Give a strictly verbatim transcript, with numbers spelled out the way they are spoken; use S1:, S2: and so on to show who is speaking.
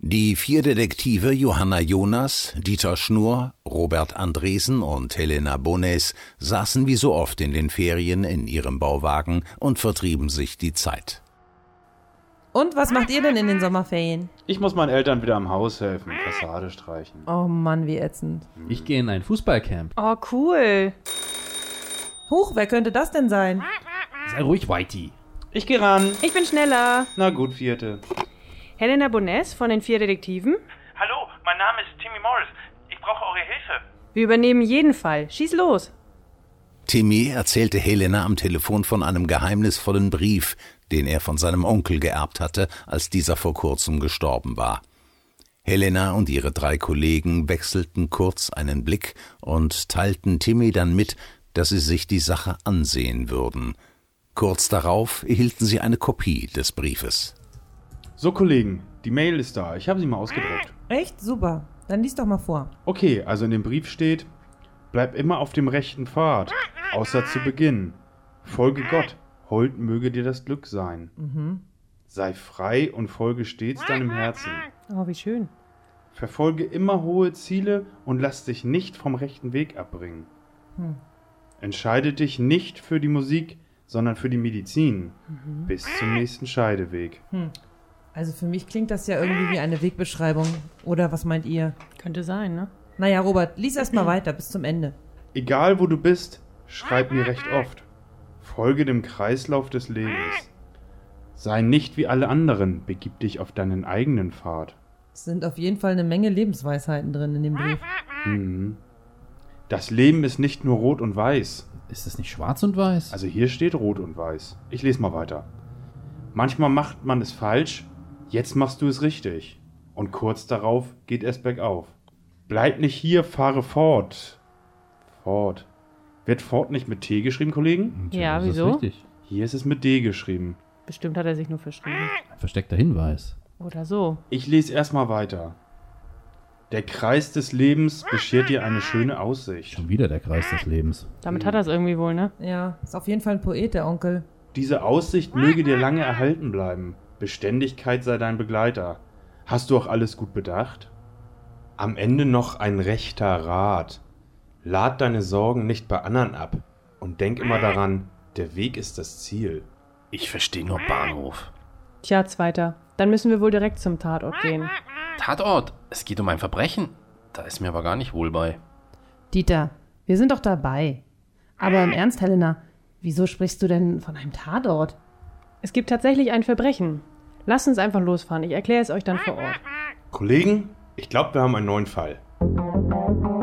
S1: Die vier Detektive Johanna Jonas, Dieter Schnurr, Robert Andresen und Helena Bones saßen wie so oft in den Ferien in ihrem Bauwagen und vertrieben sich die Zeit.
S2: Und was macht ihr denn in den Sommerferien?
S3: Ich muss meinen Eltern wieder am Haus helfen, Fassade streichen.
S2: Oh Mann, wie ätzend.
S4: Ich gehe in ein Fußballcamp.
S5: Oh, cool.
S2: Huch, wer könnte das denn sein?
S4: Sei ruhig, Whitey.
S3: Ich geh ran.
S5: Ich bin schneller.
S3: Na gut, vierte.
S5: Helena Bones von den vier Detektiven.
S6: Hallo, mein Name ist Timmy Morris. Ich brauche eure Hilfe.
S5: Wir übernehmen jeden Fall. Schieß los.
S1: Timmy erzählte Helena am Telefon von einem geheimnisvollen Brief, den er von seinem Onkel geerbt hatte, als dieser vor kurzem gestorben war. Helena und ihre drei Kollegen wechselten kurz einen Blick und teilten Timmy dann mit, dass sie sich die Sache ansehen würden. Kurz darauf erhielten sie eine Kopie des Briefes.
S3: So, Kollegen, die Mail ist da. Ich habe sie mal ausgedruckt.
S2: Echt? Super. Dann lies doch mal vor.
S3: Okay, also in dem Brief steht: Bleib immer auf dem rechten Pfad, außer zu Beginn. Folge Gott, hold möge dir das Glück sein.
S2: Mhm.
S3: Sei frei und folge stets deinem Herzen.
S5: Oh, wie schön.
S3: Verfolge immer hohe Ziele und lass dich nicht vom rechten Weg abbringen.
S2: Hm.
S3: Entscheide dich nicht für die Musik, sondern für die Medizin. Mhm. Bis zum nächsten Scheideweg.
S2: Hm. Also für mich klingt das ja irgendwie wie eine Wegbeschreibung. Oder was meint ihr?
S5: Könnte sein, ne?
S2: Naja, Robert, lies erst mal weiter bis zum Ende.
S3: Egal wo du bist, schreib mir recht oft. Folge dem Kreislauf des Lebens. Sei nicht wie alle anderen, begib dich auf deinen eigenen Pfad.
S2: Es sind auf jeden Fall eine Menge Lebensweisheiten drin in dem Brief.
S3: Mhm. Das Leben ist nicht nur rot und weiß.
S4: Ist es nicht schwarz und weiß?
S3: Also hier steht rot und weiß. Ich lese mal weiter. Manchmal macht man es falsch, jetzt machst du es richtig. Und kurz darauf geht es bergauf. Bleib nicht hier, fahre fort. Fort. Wird fort nicht mit T geschrieben, Kollegen?
S5: Ja,
S4: das ist
S5: wieso?
S4: richtig.
S3: Hier ist es mit D geschrieben.
S5: Bestimmt hat er sich nur verschrieben.
S4: Ein versteckter Hinweis.
S5: Oder so.
S3: Ich lese erstmal weiter. Der Kreis des Lebens beschert dir eine schöne Aussicht.
S4: Schon wieder der Kreis des Lebens.
S5: Damit hat er es irgendwie wohl, ne?
S2: Ja, ist auf jeden Fall ein Poet, der Onkel.
S3: Diese Aussicht möge dir lange erhalten bleiben. Beständigkeit sei dein Begleiter. Hast du auch alles gut bedacht? Am Ende noch ein rechter Rat. Lad deine Sorgen nicht bei anderen ab und denk immer daran, der Weg ist das Ziel.
S7: Ich verstehe nur Bahnhof.
S5: Tja, Zweiter. Dann müssen wir wohl direkt zum Tatort gehen.
S7: Tatort, es geht um ein Verbrechen. Da ist mir aber gar nicht wohl bei.
S2: Dieter, wir sind doch dabei. Aber im Ernst, Helena, wieso sprichst du denn von einem Tatort?
S5: Es gibt tatsächlich ein Verbrechen. Lasst uns einfach losfahren. Ich erkläre es euch dann vor Ort.
S3: Kollegen, ich glaube, wir haben einen neuen Fall.